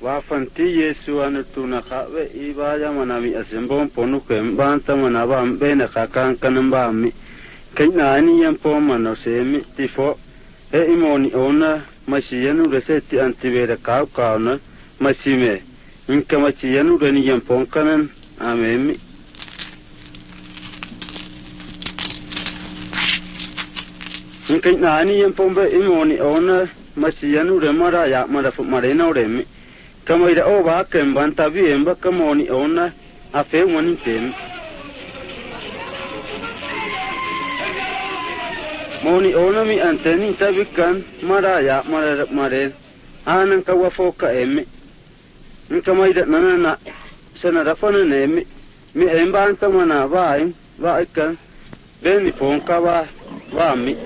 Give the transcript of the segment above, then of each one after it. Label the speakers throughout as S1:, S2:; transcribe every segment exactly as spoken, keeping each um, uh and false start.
S1: wafanti Yesu anu tuna kawe ibaya manami asembon ponu kembanta manaba mbena kakankan mbami kena ani yang pomano semi tifo e imoni ona masiyanu reseti antibera kau kau na masime inka masiyanu reni yang ponkanan amemi inka ani yang pombe imoni ona masiyanu remara ya mara marena oremi kama ida o ba kembanta bi emba kamoni ona afe wani tem moni ona mi anteni tabikan maraya mare mare anan ka wafoka emi nkama ida nana sana rafana ne mi mi emba antamana vai vai kan beni fonka va va mi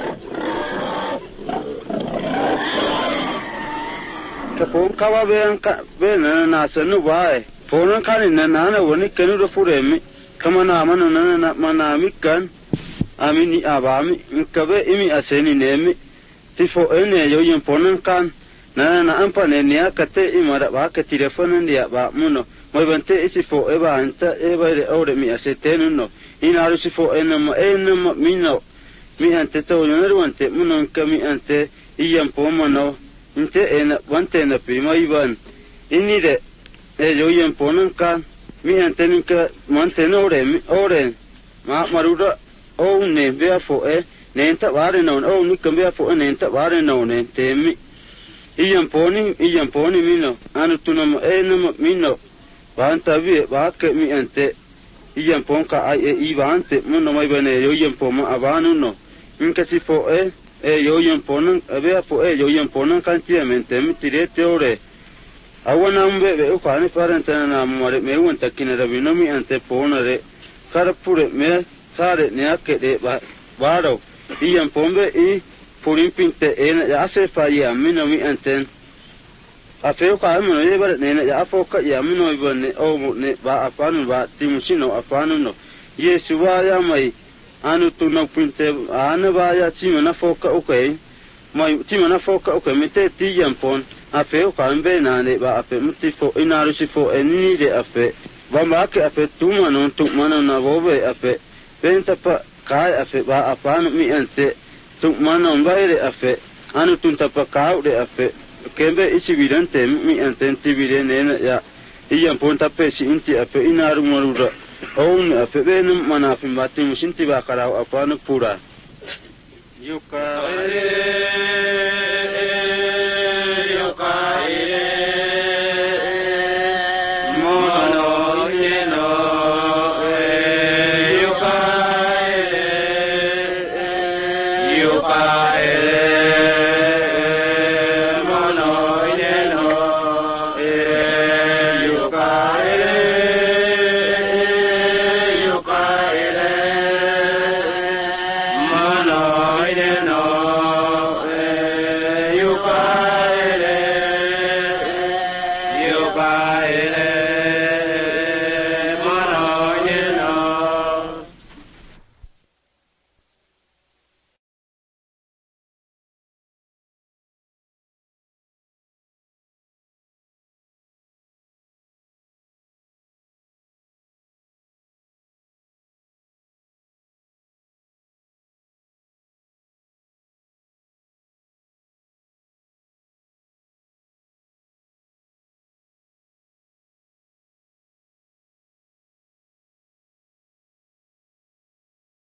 S1: ka fonka va ben ka ben na sanu vai fonan kan na na woni kenu do furemi kama na mana na mana mi kan amini abami nkabe imi aseni nemi tifo ene yo yin ponan kan na na ampa ne nia kate imara ba ka telefona ndia ba muno mo bante isifo eba anta eba re ore mi asetenu no inaru sifo ene mo ene mo mino mi ante to yoneru ante muno nkami ante iyam pomano inte ene wante na pima iban ini de e yo yin ponan kan mi ante ninka manteno ore mi ore ma maruda o ne bea fo e ne ta vare no o ni kambea fo ne ta vare no ne temi iam poni iam poni mino anu tunam e no mino vanta vi va ke mi ante iam ponka ai e i vante muno mai bene yo iam poma avanu no inka si fo e e yo iam ponan bea fo e yo iam ponan kantiamente mi tirete ore awana umbe be o kane parenta na mare me wonta kinara vino mi ante ponare karapure me sare ne akede ba baro iam pombe i purimpinte ena ya se fa ya mino mi anten afeo ka mo ne ba ne ya foka ya mino ibone o ne ba afanu ba timusino afanu no yesu wa ya mai anu tuna pinte ana ba ya timana foka okay mai timana foka okay mete ti iam pon afeo ka mbe na ne ba afe mutifo inaru sifo eni de afe ba ma ke afe tumano tumano na bobe afe benta pa kai afe ba afanu mi ante tu mana mbaire afe anu tunta pa kau de afe kembe isi vidante mi ante tibire ne ya iam ponta pe si inti afe inaru marura on afe benum mana afe mati musinti ba karau afanu pura yuka yuka Bye.